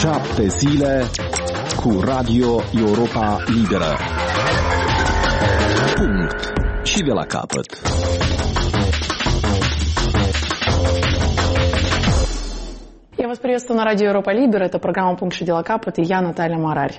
7 zile cu Radio Europa Liberă. Punct. Și de la capăt. Я вас приветствую на радио Европа Либера. Это программа «Пункт и дела капот» и я, Наталья Марарь.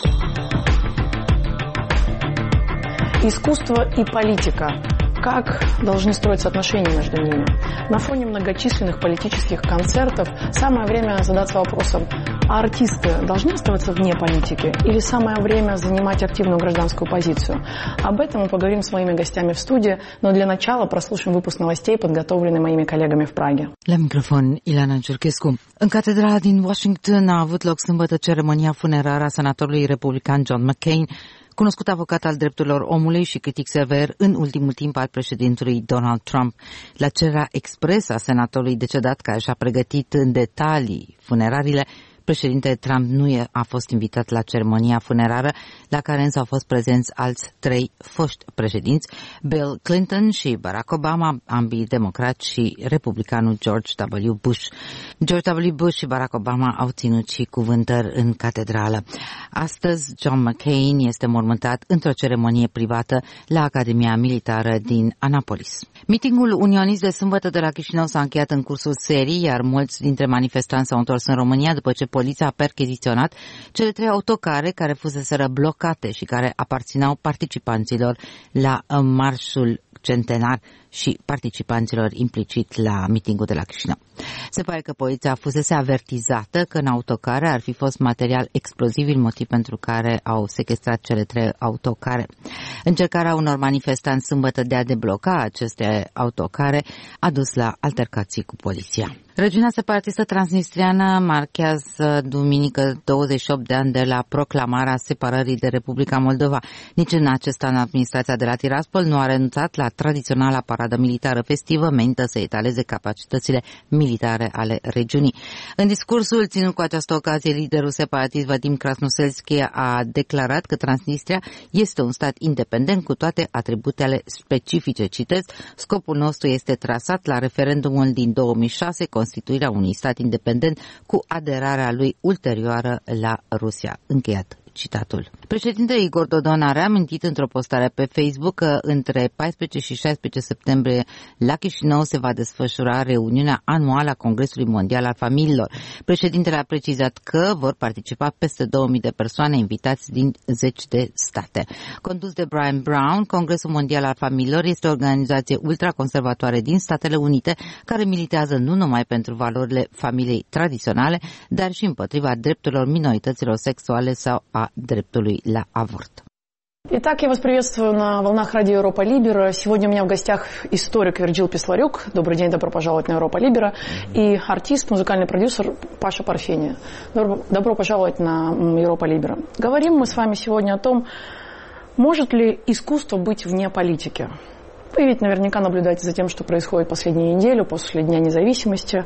Искусство и политика. Как должны строиться отношения между ними? На фоне многочисленных политических концертов самое время задаться вопросом, а артисты должны оставаться вне политики или самое время занимать активную гражданскую позицию? Об этом мы поговорим с моими гостями в студии, но для начала прослушаем выпуск новостей, подготовленный моими коллегами в Праге. La microfon, Ileana Ciurchescu. În catedrala din Washington a avut loc sâmbătă ceremonia funerară a senatorului republican John McCain, cunoscut avocat al drepturilor omului și critic sever în ultimul timp al președintelui Donald Trump. La cererea expresă a senatorului decedat, care și-a pregătit în detalii funerariile, președintele Trump nu a fost invitat la ceremonia funerară, la care însă au fost prezenți alți 3 foști președinți, Bill Clinton și Barack Obama, ambii democrați, și republicanul George W. Bush. George W. Bush și Barack Obama au ținut și cuvântări în catedrală. Astăzi, John McCain este mormântat într-o ceremonie privată la Academia Militară din Annapolis. Mitingul unionist de sâmbătă de la Chișinău s-a încheiat în cursul serii, iar mulți dintre manifestanți s-au întors în România după ce poliția a percheziționat cele 3 autocare care fuseseră blocate și care aparțineau participanților la marșul centenar și participanților implicit la mitingul de la Chișinău. Se pare că poliția fusese avertizată că în autocare ar fi fost material exploziv, motiv pentru care au sequestrat cele 3 autocare. Încercarea unor manifestanți sâmbătă de a debloca aceste autocare a dus la altercații cu poliția. Regiunea separatistă transnistriană marchează duminică 28 de ani de la proclamarea separării de Republica Moldova. Nici în acest an administrația de la Tiraspol nu a renunțat la tradiționala paradă militară festivă menită să etaleze capacitățile militare ale regiunii. În discursul ținut cu această ocazie, liderul separatist Vadim Krasnoselski a declarat că Transnistria este un stat independent cu toate atributele specifice. Citez, scopul nostru este trasat la referendumul din 2006, constituirea unui stat independent cu aderarea lui ulterioară la Rusia. Încheiat citatul. Președintele Igor Dodon a reamintit într-o postare pe Facebook că între 14 și 16 septembrie la Chișinău se va desfășura reuniunea anuală a Congresului Mondial al Familiilor. Președintele a precizat că vor participa peste 2000 de persoane invitați din 10 de state. Condus de Brian Brown, Congresul Mondial al Familiilor este o organizație ultraconservatoare din Statele Unite care militează nu numai pentru valorile familiei tradiționale, dar și împotriva drepturilor minorităților sexuale sau a dreptului la аворт. Итак, я вас приветствую на волнах радио Европа Либера. Сегодня у меня в гостях историк Вирджиль Писларюк. Добрый день, добро пожаловать на Европа Либера. И артист, музыкальный продюсер Паша Парфения. Добро пожаловать на Европа Либера. Говорим мы с вами сегодня о том, может ли искусство быть вне политики. Вы ведь наверняка наблюдаете за тем, что происходит последнюю неделю после Дня независимости.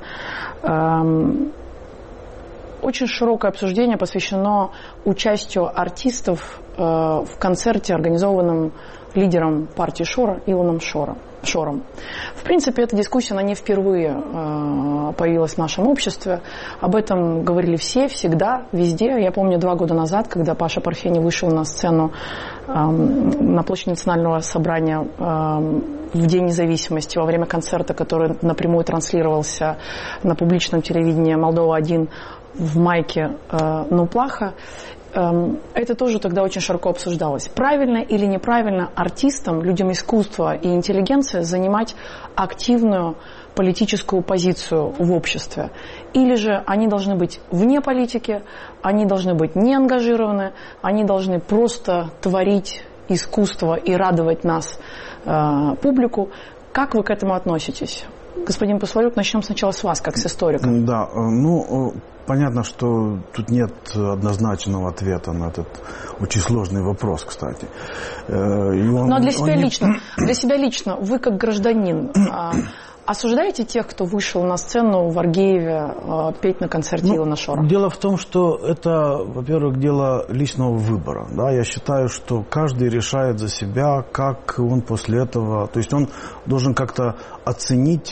Очень широкое обсуждение посвящено участию артистов в концерте, организованном лидером партии Шора Илоном Шором. В принципе, эта дискуссия, она не впервые появилась в нашем обществе. Об этом говорили все, всегда, везде. Я помню 2 года назад, когда Паша Парфений вышел на сцену на площади Национального собрания в День независимости во время концерта, который напрямую транслировался на публичном телевидении «Молдова-1» в майке «Ну, плохо». Это тоже тогда очень широко обсуждалось. Правильно или неправильно артистам, людям искусства и интеллигенции занимать активную политическую позицию в обществе? Или же они должны быть вне политики, они должны быть не ангажированы, они должны просто творить искусство и радовать нас, публику? Как вы к этому относитесь? Господин Писларюк, начнем сначала с вас, как с историка. Да, понятно, что тут нет однозначного ответа на этот очень сложный вопрос, кстати. Но для себя лично, вы как гражданин, осуждаете тех, кто вышел на сцену в Аргееве петь на концерте Илона Шора? Дело в том, что это, во-первых, дело личного выбора. Да? Я считаю, что каждый решает за себя, как он после этого... То есть он должен как-то оценить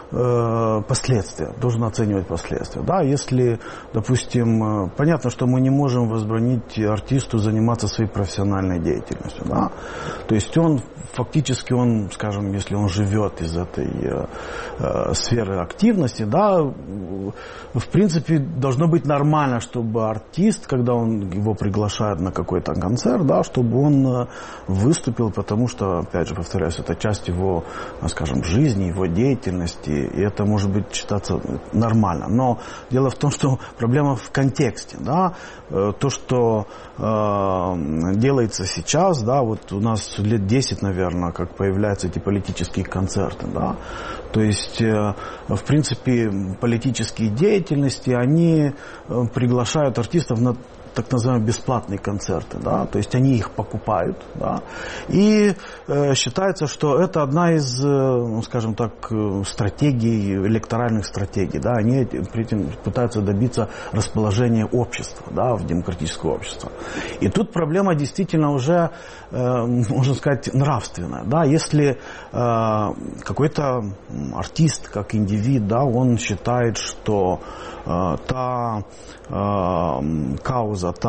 последствия, должен оценивать последствия. Да, если, допустим, понятно, что мы не можем возбранить артисту заниматься своей профессиональной деятельностью. Да? То есть он фактически, скажем, если он живет из этой сферы активности, да, в принципе, должно быть нормально, чтобы артист, когда его приглашают на какой-то концерт, да, чтобы он выступил, потому что, опять же, повторяюсь, это часть его, скажем, жизни, его деятельности, и это может быть считаться нормально. Но дело в том, что проблема в контексте, да, то, что делается сейчас, да, вот у нас лет 10, наверное, как появляются эти политические концерты, да, то есть, в принципе, политические деятельности, они приглашают артистов на так называемые бесплатные концерты, да, то есть они их покупают, да, и считается, что это одна из, скажем так, стратегий, электоральных стратегий, да, они при этом пытаются добиться расположения общества, да, в демократическое общество. И тут проблема действительно уже, можно сказать, нравственная, да, если какой-то артист, как индивид, да, он считает, что та кауза,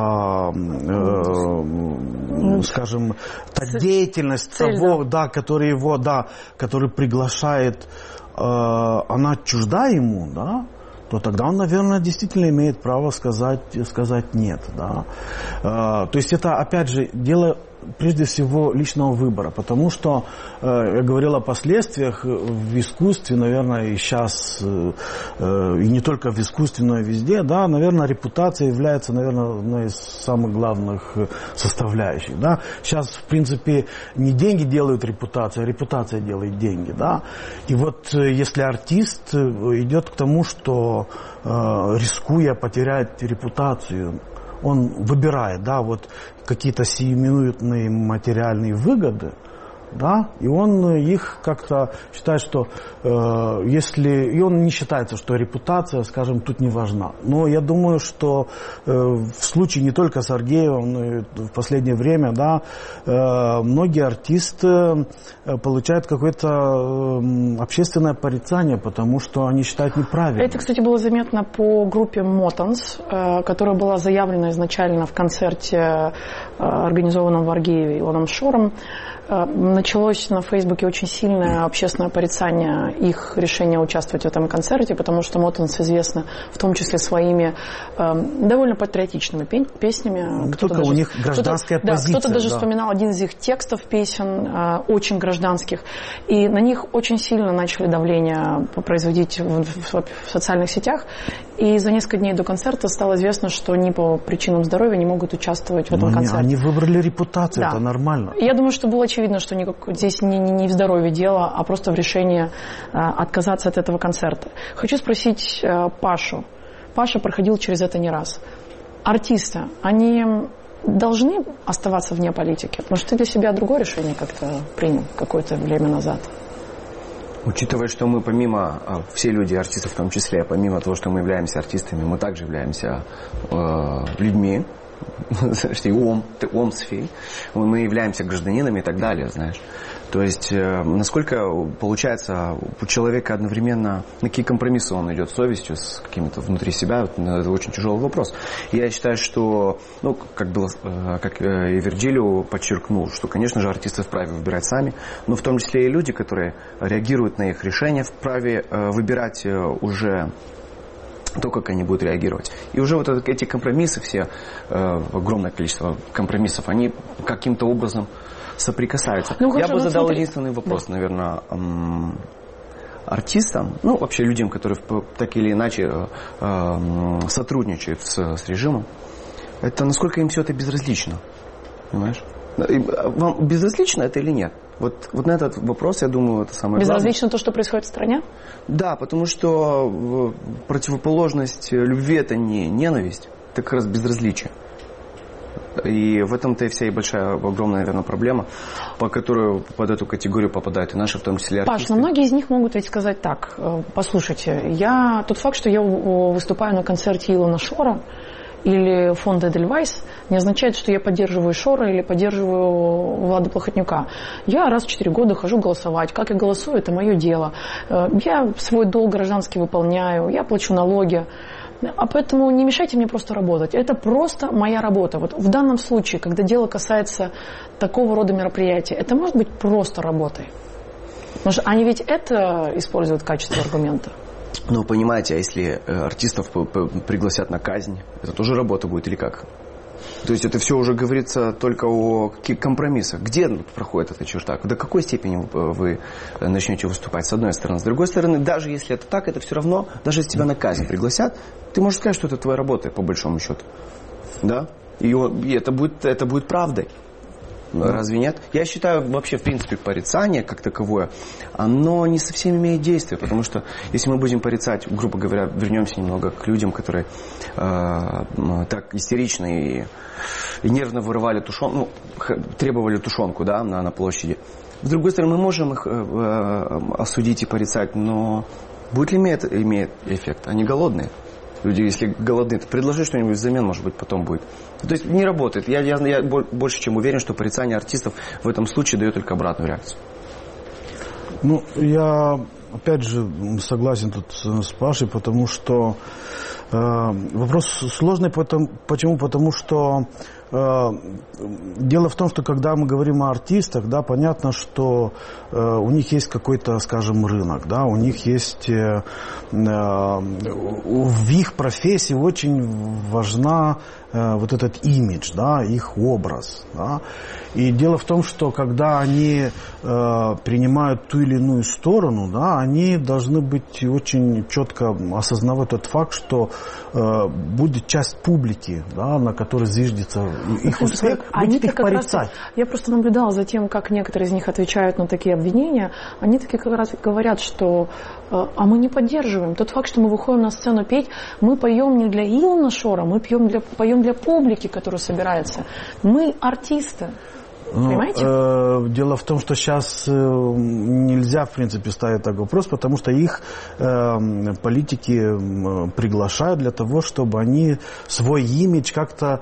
скажем, та деятельность того, да, который приглашает, она чужда ему, да, то тогда он, наверное, действительно имеет право сказать нет, да. То есть это, опять же, дело прежде всего личного выбора, потому что я говорил о последствиях в искусстве, наверное, и сейчас, и не только в искусстве, но и везде, да, наверное, репутация является, наверное, одной из самых главных составляющих, да. Сейчас, в принципе, не деньги делают репутацию, а репутация делает деньги, да. И вот если артист идет к тому, что, рискуя потерять репутацию, он выбирает, да, вот какие-то сиюминутные материальные выгоды, да, и он их как-то считает, что и он не считается, что репутация, скажем, тут не важна. Но я думаю, что в случае не только с Аргеевым, но и в последнее время, да, многие артисты получают какое-то общественное порицание, потому что они считают неправильным. Это, кстати, было заметно по группе Мотанс, которая была заявлена изначально в концерте, организованном в Аргееве Илоном Шором. Началось на Фейсбуке очень сильное общественное порицание их решения участвовать в этом концерте, потому что Мотанс известны в том числе своими довольно патриотичными песнями. Только у них гражданская позиция. Да, кто-то даже вспоминал один из их текстов песен, очень гражданских, и на них очень сильно начали давление производить в социальных сетях, и за несколько дней до концерта стало известно, что они по причинам здоровья не могут участвовать в этом концерте. Они выбрали репутацию, да. Это нормально. Я думаю, что было очевидно, что здесь не в здоровье дело, а просто в решении отказаться от этого концерта. Хочу спросить Пашу. Паша проходил через это не раз. Артисты, они должны оставаться вне политики? Потому что ты для себя другое решение как-то принял какое-то время назад. Учитывая, что мы помимо, все люди, артисты в том числе, помимо того, что мы являемся артистами, мы также являемся людьми, омсфей, мы являемся гражданинами и так далее, знаешь. То есть, насколько получается у человека одновременно, на какие компромиссы он идет с совестью, с какими-то внутри себя, это очень тяжелый вопрос. Я считаю, что, как и Вирджилио подчеркнул, что, конечно же, артисты вправе выбирать сами, но в том числе и люди, которые реагируют на их решения, вправе выбирать уже то, как они будут реагировать. И уже вот эти компромиссы, все, огромное количество компромиссов, они каким-то образом соприкасаются. Я бы задал единственный вопрос, наверное, артистам, вообще людям, которые так или иначе сотрудничают с режимом. Это насколько им все это безразлично. Понимаешь? Вам безразлично это или нет? Вот на этот вопрос, я думаю, это самое главное. Безразлично то, что происходит в стране? Да, потому что противоположность любви – это не ненависть, это как раз безразличие. И в этом-то и вся и большая, огромная, наверное, проблема, по которой под эту категорию попадают и наши, в том числе, артисты. Паш, но многие из них могут ведь сказать так: послушайте, тот факт, что я выступаю на концерте Илона Шора, или фонд Эдельвайс не означает, что я поддерживаю Шора или поддерживаю Влада Плохотнюка. Я раз в 4 года хожу голосовать. Как я голосую, это мое дело. Я свой долг гражданский выполняю, я плачу налоги. А поэтому не мешайте мне просто работать. Это просто моя работа. Вот в данном случае, когда дело касается такого рода мероприятий, это может быть просто работой. Потому что они ведь это используют в качестве аргумента. Ну, понимаете, а если артистов пригласят на казнь, это тоже работа будет или как? То есть это все уже говорится только о каких компромиссах. Где проходит эта черта? До какой степени вы начнете выступать, с одной стороны. С другой стороны, даже если это так, это все равно, даже если тебя на казнь пригласят, ты можешь сказать, что это твоя работа, по большому счету. Да? И это будет правдой. Разве нет? Я считаю, вообще, в принципе, порицание как таковое, оно не совсем имеет действие, потому что если мы будем порицать, грубо говоря, вернемся немного к людям, которые так истерично и нервно вырывали тушенку, требовали тушенку, да, на площади. С другой стороны, мы можем их осудить и порицать, но будет ли имеет эффект? Они голодные. Люди, если голодны, то предложи что-нибудь взамен, может быть, потом будет. То есть не работает. Я больше чем уверен, что порицание артистов в этом случае дает только обратную реакцию. Ну, я опять же согласен тут с Пашей, потому что вопрос сложный. Почему? Потому что дело в том, что когда мы говорим о артистах, да, понятно, что у них есть какой-то, скажем, рынок, да, у них есть в их профессии очень важна вот этот имидж, да, их образ, да. И дело в том, что когда они принимают ту или иную сторону, да, они должны быть очень четко осознавать тот факт, что будет часть публики, да, на которой зиждется их успех, будет их порицать. Я просто наблюдала за тем, как некоторые из них отвечают на такие обвинения. Они таки как раз говорят, что а мы не поддерживаем. Тот факт, что мы выходим на сцену петь, мы поем не для Илона Шора, мы поем для публики, которая собирается. Мы артисты. Понимаете? Дело в том, что сейчас нельзя, в принципе, ставить такой вопрос, потому что их политики приглашают для того, чтобы они свой имидж как-то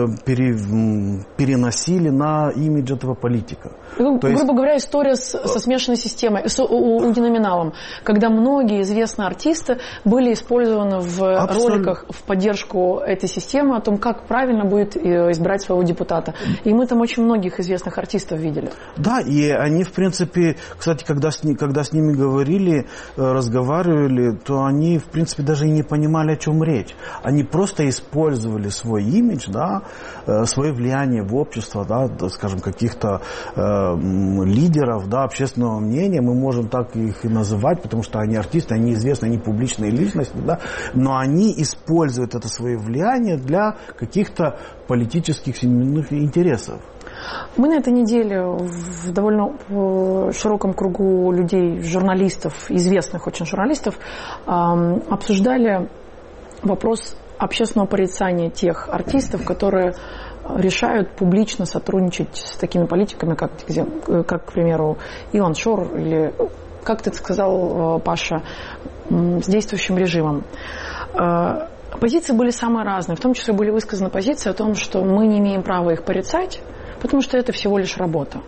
переносили на имидж этого политика. Грубо говоря, история со смешанной системой, с униноминалом, когда многие известные артисты были использованы в роликах в поддержку этой системы, о том, как правильно будет избрать своего депутата. И мы там очень многих известных артистов видели. Да, и они, в принципе, кстати, когда с ними говорили, разговаривали, то они, в принципе, даже и не понимали, о чем речь. Они просто использовали свой имидж, да, свое влияние в общество, да, скажем, каких-то лидеров, да, общественного мнения, мы можем так их и называть, потому что они артисты, они известны, они публичные личности, да, но они используют это свое влияние для каких-то политических интересов. Мы на этой неделе в довольно широком кругу людей, журналистов, известных очень журналистов, обсуждали вопрос общественного порицания тех артистов, которые решают публично сотрудничать с такими политиками, как, к примеру, Илон Шор или, как ты сказал, Паша, с действующим режимом. Позиции были самые разные, в том числе были высказаны позиции о том, что мы не имеем права их порицать, потому что это всего лишь работа.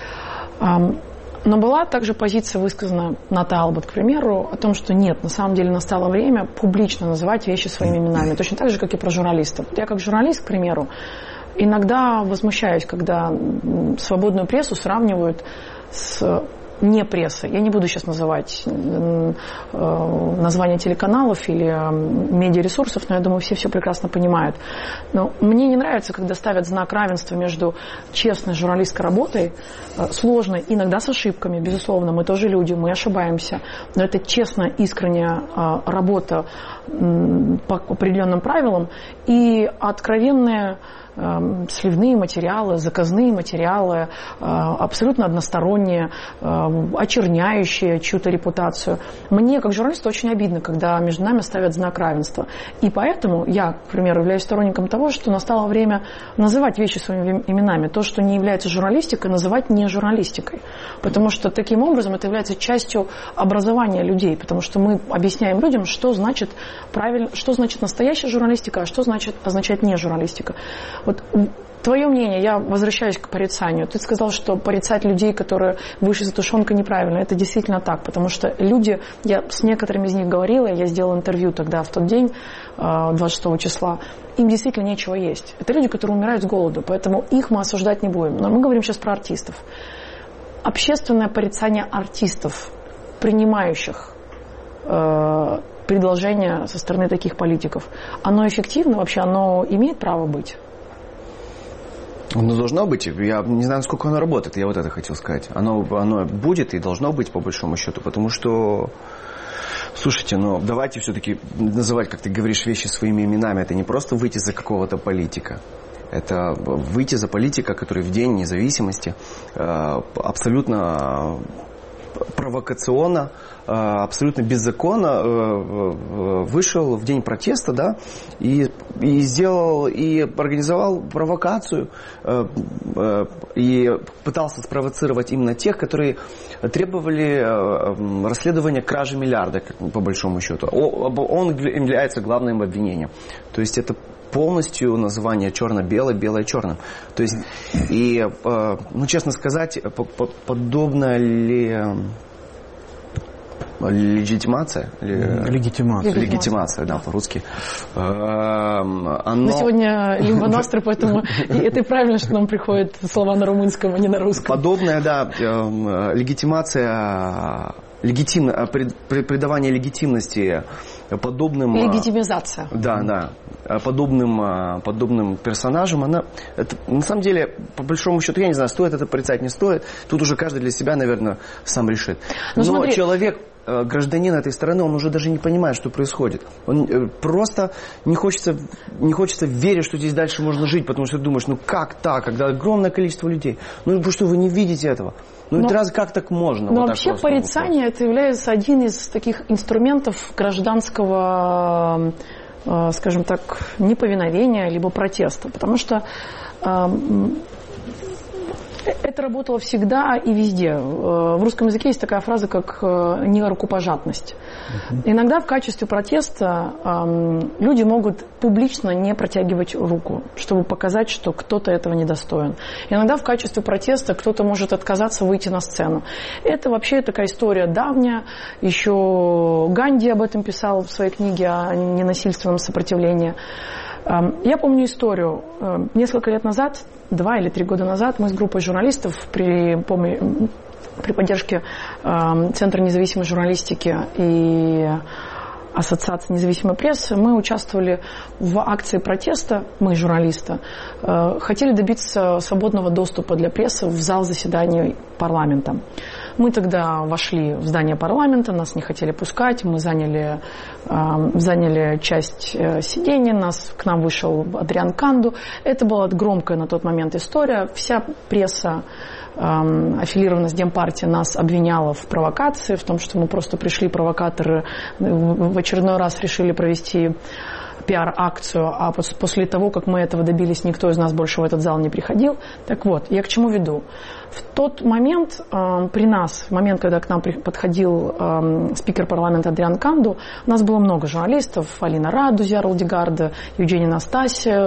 Но была также позиция высказана на Талбот, к примеру, о том, что нет, на самом деле настало время публично называть вещи своими именами, точно так же, как и про журналистов. Я как журналист, к примеру, иногда возмущаюсь, когда свободную прессу сравнивают с не прессой. Я не буду сейчас называть названия телеканалов или медиаресурсов, но я думаю, все прекрасно понимают. Но мне не нравится, когда ставят знак равенства между честной журналистской работой, сложной, иногда с ошибками, безусловно, мы тоже люди, мы ошибаемся, но это честная, искренняя работа по определенным правилам и откровенная сливные материалы, заказные материалы, абсолютно односторонние, очерняющие чью-то репутацию. Мне, как журналисту, очень обидно, когда между нами ставят знак равенства. И поэтому я, к примеру, являюсь сторонником того, что настало время называть вещи своими именами. То, что не является журналистикой, называть не журналистикой. Потому что таким образом это является частью образования людей. Потому что мы объясняем людям, что значит правильно, что значит настоящая журналистика, а что означает не журналистика. Вот твое мнение, я возвращаюсь к порицанию. Ты сказал, что порицать людей, которые выше за тушенкой, неправильно. Это действительно так, потому что люди, я с некоторыми из них говорила, я сделала интервью тогда, в тот день, 26 числа, им действительно нечего есть. Это люди, которые умирают с голоду, поэтому их мы осуждать не будем. Но мы говорим сейчас про артистов. Общественное порицание артистов, принимающих предложения со стороны таких политиков, оно эффективно вообще, оно имеет право быть? Оно должно быть. Я не знаю, насколько оно работает, я вот это хотел сказать. Оно будет и должно быть, по большому счету, потому что, слушайте, но давайте все-таки называть, как ты говоришь, вещи своими именами. Это не просто выйти за какого-то политика. Это выйти за политика, который в День независимости абсолютно провокационно, абсолютно беззаконно вышел в день протеста, да, и сделал, и организовал провокацию, и пытался спровоцировать именно тех, которые требовали расследования кражи миллиарда, по большому счету. Он является главным обвинением. То есть это полностью название черно-белое, белое-черным. То есть, и, ну, честно сказать, подобная ли легитимация? Легитимация, да, по-русски. Мы сегодня лимбонастры, поэтому это и правильно, что нам приходят слова на румынском, а не на русском. Подобная, да, легитимация, придавание легитимности подобным... Легитимизация. Да. Подобным персонажам, это, на самом деле, по большому счету, я не знаю, стоит это порицать, не стоит. Тут уже каждый для себя, наверное, сам решит. Но смотри, человек, гражданин этой страны, он уже даже не понимает, что происходит. Он просто не хочется верить, что здесь дальше можно жить, потому что ты думаешь, ну как так, когда огромное количество людей. Ну что, вы не видите этого? Как так можно? Но вот вообще порицание это является один из таких инструментов гражданского, скажем так, неповиновения, либо протеста. Потому что это работало всегда и везде. В русском языке есть такая фраза, как нерукопожатность. Иногда в качестве протеста люди могут публично не протягивать руку, чтобы показать, что кто-то этого недостоин. Иногда в качестве протеста кто-то может отказаться выйти на сцену. Это вообще такая история давняя. Еще Ганди об этом писал в своей книге о ненасильственном сопротивлении. Я помню историю. Несколько лет назад, 2 или 3 года назад, мы с группой журналистов при поддержке Центра независимой журналистики и Ассоциации независимой прессы, мы участвовали в акции протеста, мы, журналисты, хотели добиться свободного доступа для прессы в зал заседаний парламента. Мы тогда вошли в здание парламента, нас не хотели пускать, мы заняли часть сидений, к нам вышел Адриан Канду. Это была громкая на тот момент история. Вся пресса, аффилированная с Демпартией, нас обвиняла в провокации, в том, что мы просто пришли, провокаторы, в очередной раз решили провести пиар-акцию, а после того, как мы этого добились, никто из нас больше в этот зал не приходил. Так вот, я к чему веду? В тот момент при нас, в момент, когда к нам подходил спикер парламента Адриан Канду, у нас было много журналистов: Алина Радузя, Ролдигарда, Евгения Настасья,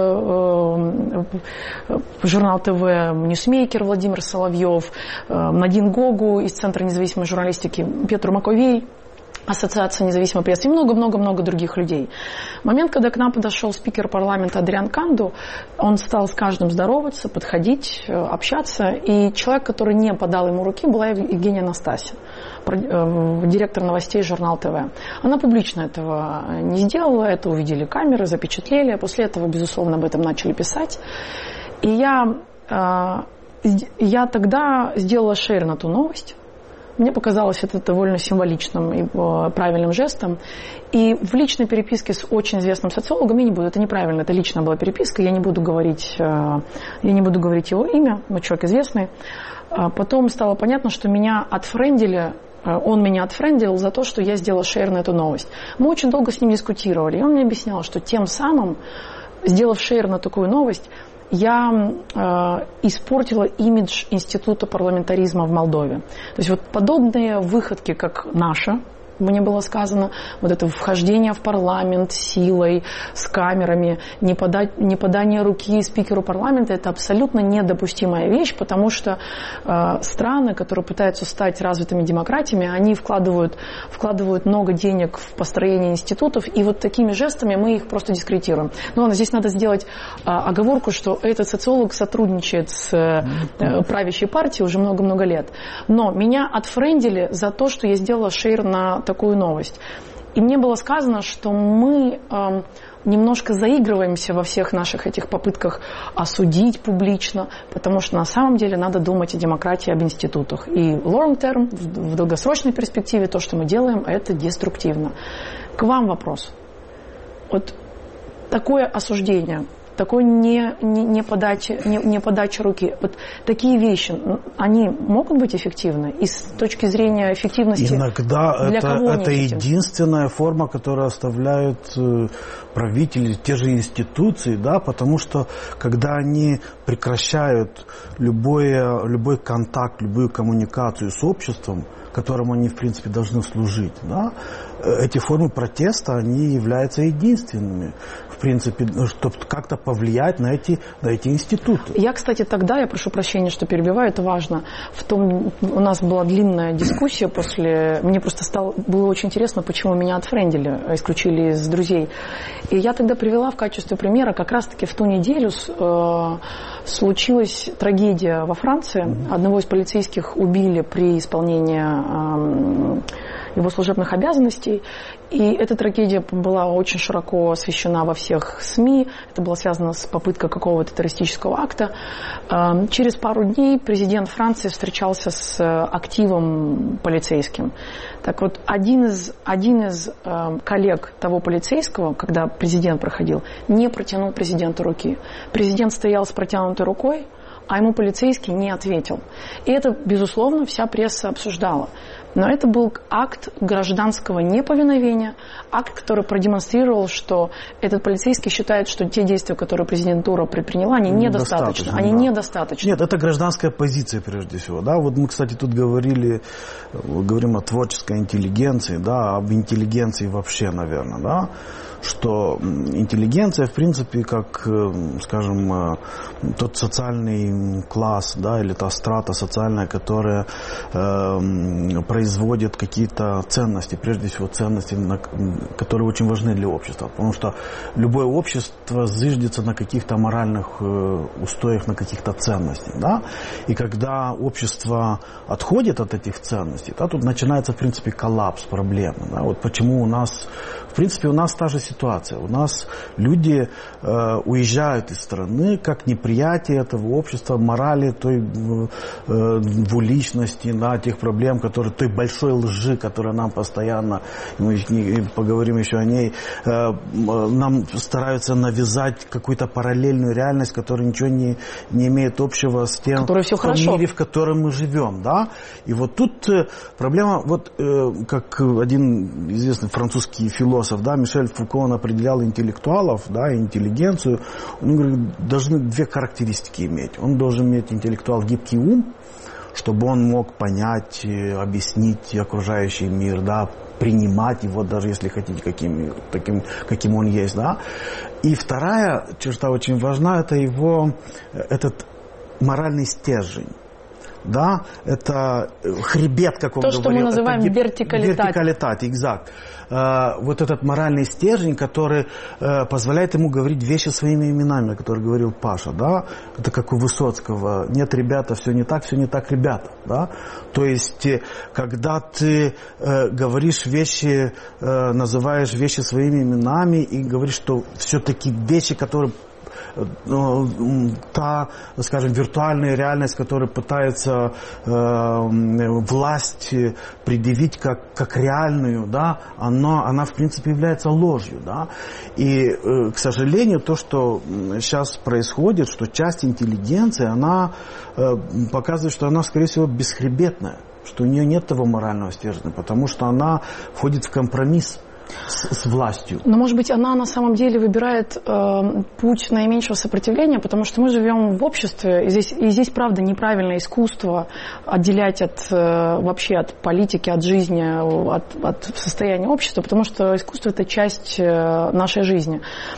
журнал ТВ, Ньюсмейкер Владимир Соловьев, Надин Гогу из Центра независимой журналистики, Петру Маковей, Ассоциация независимой прессы и много-много других людей. В момент, когда к нам подошел спикер парламента Адриан Канду, он стал с каждым здороваться, подходить, общаться. И человек, который не подал ему руки, была Евгения Настасья, директор новостей журнал ТВ. Она публично этого не сделала, это увидели камеры, запечатлели. После этого, безусловно, об этом начали писать. И я тогда сделала шейр на ту новость. мне показалось это довольно символичным и правильным жестом. И в личной переписке с очень известным социологом, я не буду, это неправильно, это личная была переписка, я не буду говорить его имя, но человек известный. Потом стало понятно, что меня отфрендили, он меня отфрендил за то, что я сделала шейр на эту новость. Мы очень долго с ним дискутировали, и он мне объяснял, что тем самым, сделав шейр на такую новость, я испортила имидж института парламентаризма в Молдове. То есть вот подобные выходки, как наша, мне было сказано, вот это вхождение в парламент силой, с камерами, неподание руки спикеру парламента, это абсолютно недопустимая вещь, потому что страны, которые пытаются стать развитыми демократиями, они вкладывают много денег в построение институтов, и вот такими жестами мы их просто дискредитируем. Но здесь надо сделать оговорку, что этот социолог сотрудничает с правящей партией уже много-много лет. Но меня отфрендили за то, что я сделала шейр на такую новость. И мне было сказано, что мы немножко заигрываемся во всех наших этих попытках осудить публично, потому что на самом деле надо думать о демократии, об институтах. И long term, в долгосрочной перспективе, то, что мы делаем, это деструктивно. К вам вопрос. Вот такое осуждение, такой не подача руки. Вот такие вещи, они могут быть эффективны? И с точки зрения эффективности иногда для кого это единственная форма, которую оставляют правители, те же институции, да, потому что когда они прекращают любой контакт, любую коммуникацию с обществом, которому они, в принципе, должны служить, да, эти формы протеста, они являются единственными, в принципе, чтобы как-то повлиять на эти институты. Я, кстати, тогда, я прошу прощения, что перебиваю, это важно, у нас была длинная дискуссия мне просто было очень интересно, почему меня отфрендили, исключили из друзей. И я тогда привела в качестве примера, как раз-таки в ту неделю случилась трагедия во Франции. Одного из полицейских убили при исполнении его служебных обязанностей. И эта трагедия была очень широко освещена во всех СМИ. Это было связано с попыткой какого-то террористического акта. Через пару дней президент Франции встречался с активом полицейским. Так вот, один из коллег того полицейского, когда президент проходил, не протянул президенту руки. Президент стоял с протянутой рукой, а ему полицейский не ответил. И это, безусловно, вся пресса обсуждала. Но это был акт гражданского неповиновения, акт, который продемонстрировал, что этот полицейский считает, что те действия, которые президентура предприняла, они недостаточны. Они недостаточны. Нет, это гражданская позиция прежде всего. Да? Вот мы, кстати, тут говорим о творческой интеллигенции, да, об интеллигенции вообще, наверное, да, что интеллигенция, в принципе, как, скажем, тот социальный класс, да, или та страта социальная, которая производит какие-то ценности, прежде всего ценности, которые очень важны для общества. Потому что любое общество зиждется на каких-то моральных устоях, на каких-то ценностях. Да? И когда общество отходит от этих ценностей, да, тут начинается, в принципе, коллапс, проблемы. Да? Вот почему у нас та же ситуация. У нас люди уезжают из страны как неприятие этого общества, морали, той двуличности, да, тех проблем, той большой лжи, которая нам постоянно, мы поговорим еще о ней, нам стараются навязать какую-то параллельную реальность, которая ничего не имеет общего с тем мире, в котором мы живем. Да? И вот тут проблема, как один известный французский философ, да, Мишель Фуко, он определял интеллектуалов, да, интеллигенцию, он говорит, должны две характеристики иметь. Он должен иметь интеллектуал гибкий ум, чтобы он мог понять, объяснить окружающий мир, да, принимать его, даже если хотите, каким он есть. Да. И вторая черта очень важна, это этот моральный стержень. Да, это хребет, как он говорил. То, что мы называем вертикалитет. Экзакт. Вот этот моральный стержень, который позволяет ему говорить вещи своими именами, о которых говорил Паша. Да? Это как у Высоцкого. Нет, ребята, все не так, ребята. Да? То есть, когда ты говоришь вещи, называешь вещи своими именами и говоришь, что все-таки вещи, которые та, скажем, виртуальная реальность, которая пытается власть предъявить как реальную, да, она в принципе является ложью, да. И, к сожалению, то, что сейчас происходит, что часть интеллигенции, она показывает, что она, скорее всего, бесхребетная, что у нее нет того морального стержня, потому что она входит в компромисс с властью. Но, может быть, она на самом деле выбирает путь наименьшего сопротивления, потому что мы живем в обществе, и здесь правда, неправильное искусство отделять вообще от политики, от жизни, от состояния общества, потому что искусство – это часть нашей жизни.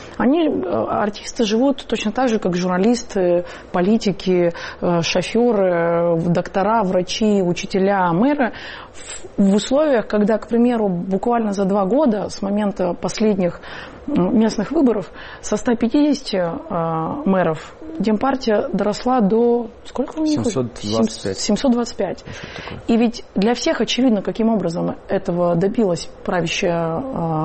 Артисты живут точно так же, как журналисты, политики, шоферы, доктора, врачи, учителя, мэры, в условиях, когда, к примеру, буквально за 2 года с момента последних местных выборов со 150 мэров Демпартия доросла до... Сколько у них? 725. 725. И ведь для всех очевидно, каким образом этого добилась правящая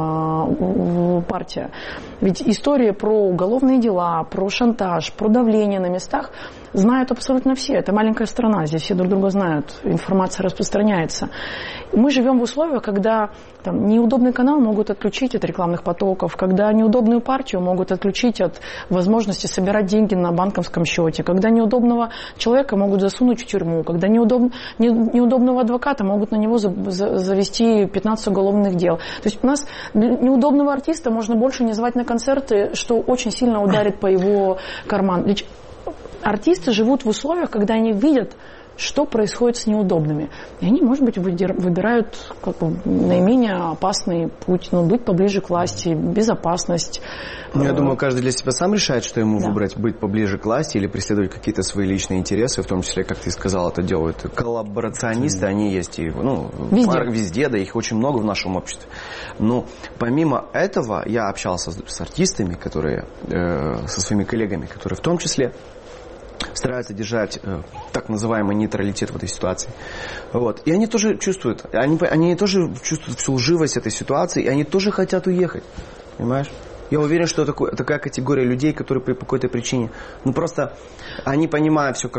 партия. Ведь история про уголовные дела, про шантаж, про давление на местах знают абсолютно все. Это маленькая страна, здесь все друг друга знают, информация распространяется. Мы живем в условиях, когда неудобный канал могут отключить от рекламных потоков, когда неудобную партию могут отключить от возможности собирать деньги на банковском счете, когда неудобного человека могут засунуть в тюрьму, когда неудобного адвоката могут на него завести 15 уголовных дел. То есть у нас неудобного артиста можно больше не звать на концерты, что очень сильно ударит по его карману. Артисты живут в условиях, когда они видят, что происходит с неудобными. И они, может быть, выбирают наименее опасный путь, быть поближе к власти, безопасность. Я думаю, каждый для себя сам решает, что ему выбрать, быть поближе к власти или преследовать какие-то свои личные интересы, в том числе, как ты сказал, это делают коллаборационисты, они есть и везде, да, их очень много в нашем обществе. Но помимо этого я общался с артистами, которые, со своими коллегами, которые в том числе стараются держать так называемый нейтралитет в этой ситуации. Вот. И они тоже чувствуют, они тоже чувствуют всю лживость этой ситуации, и они тоже хотят уехать. Понимаешь? Я уверен, что такая категория людей, которые по какой-то причине, просто они понимают все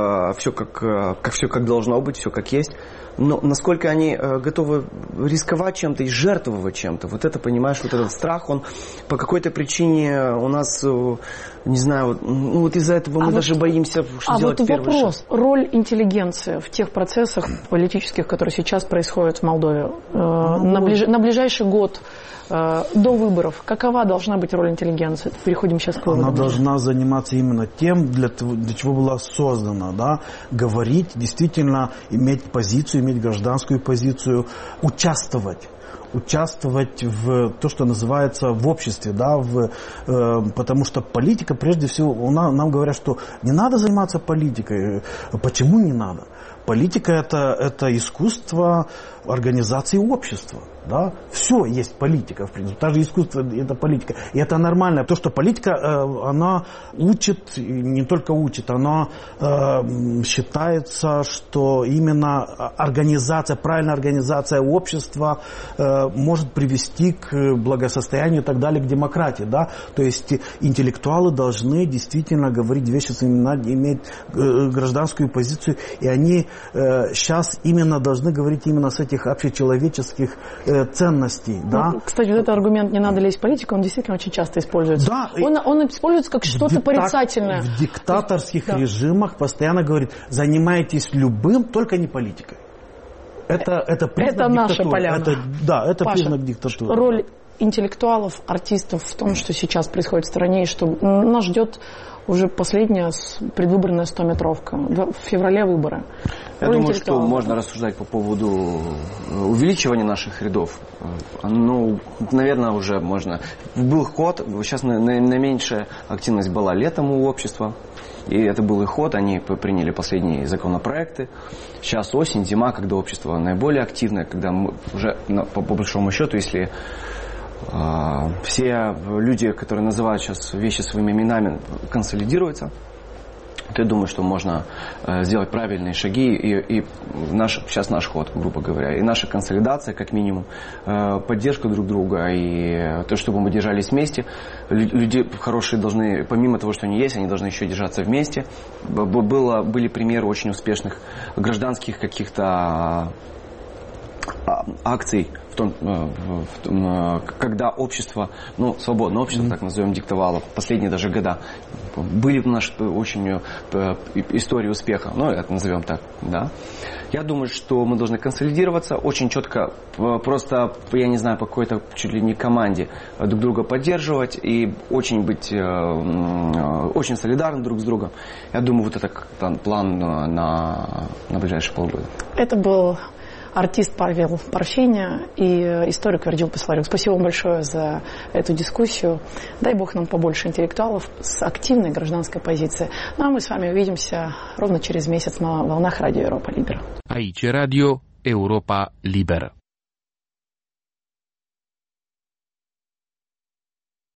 как должно быть, все как есть, но насколько они готовы рисковать чем-то и жертвовать чем-то, вот это, понимаешь, вот этот страх, он по какой-то причине у нас, не знаю, вот из-за этого мы даже боимся, что делать первый шаг. Вопрос, роль интеллигенции в тех процессах политических, которые сейчас происходят в Молдове, на ближайший год, до выборов, какова должна быть роль интеллигенции? Переходим сейчас к выводам. Она должна заниматься именно тем, для чего была создана, да? Говорить, действительно иметь позицию, иметь гражданскую позицию, участвовать в то, что называется в обществе, да, потому что политика, прежде всего, нам говорят, что не надо заниматься политикой. Почему не надо? Политика это искусство организации общества. Да? Все есть политика, в принципе. Даже искусство – это политика. И это нормально. То, что политика, она учит, не только учит, она считается, что именно правильная организация общества может привести к благосостоянию и так далее, к демократии. Да? То есть интеллектуалы должны действительно говорить вещи, иметь гражданскую позицию, и они сейчас именно должны говорить именно с этих общечеловеческих ценностей. Да? Кстати, вот этот аргумент «не надо лезть в политику», он действительно очень часто используется. Да, он используется как что-то порицательное. В диктаторских режимах постоянно говорит: занимайтесь любым, только не политикой. Это признак диктатуры. Наша поляна. Это Паша, признак диктатуры. Роль интеллектуалов, артистов в том, что сейчас происходит в стране, и что нас ждет уже последняя предвыборная 100-метровка. В феврале выборы. Я думаю, что можно рассуждать по поводу увеличивания наших рядов. Наверное, уже можно. Был ход, сейчас наименьшая активность была летом у общества. И это был их ход, они приняли последние законопроекты. Сейчас осень, зима, когда общество наиболее активное, когда мы уже, по большому счету, если все люди, которые называют сейчас вещи своими именами, консолидируются, Я думаю, что можно сделать правильные шаги, и сейчас наш ход, грубо говоря, и наша консолидация, как минимум, поддержка друг друга, и то, чтобы мы держались вместе. Люди хорошие должны, помимо того, что они есть, они должны еще держаться вместе. Были примеры очень успешных гражданских каких-то акций, когда общество, свободное общество, так назовем, диктовало последние даже года. Были в нашей очень истории успеха, это назовем так, да. Я думаю, что мы должны консолидироваться, очень четко, просто, я не знаю, по какой-то чуть ли не команде друг друга поддерживать и очень быть, очень солидарны друг с другом. Я думаю, вот это план на ближайшие полгода. Это был артист Павел Парфеня и историк Вердил Писарев. Спасибо вам большое за эту дискуссию. Дай Бог нам побольше интеллектуалов с активной гражданской позицией. Ну а мы с вами увидимся ровно через месяц на волнах Радио Европа Либера. Aici Radio Europa Liberă.